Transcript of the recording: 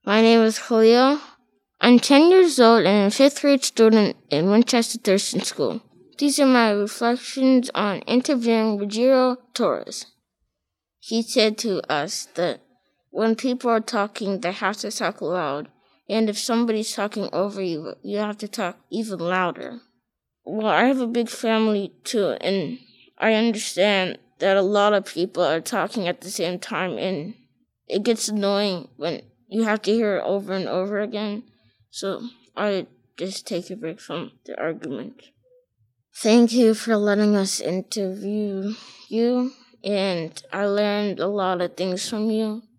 My name is Khalil. I'm 10 years old and a 5th grade student in Winchester Thurston School. These are my reflections on interviewing Ruggiero Torres. He said to us that when people are talking, they have to talk loud, and if somebody's talking over you, you have to talk even louder. Well, I have a big family too, and I understand that a lot of people are talking at the same time, and it gets annoying when you have to hear it over and over again. So I just take a break from the argument. Thank you for letting us interview you, and I learned a lot of things from you.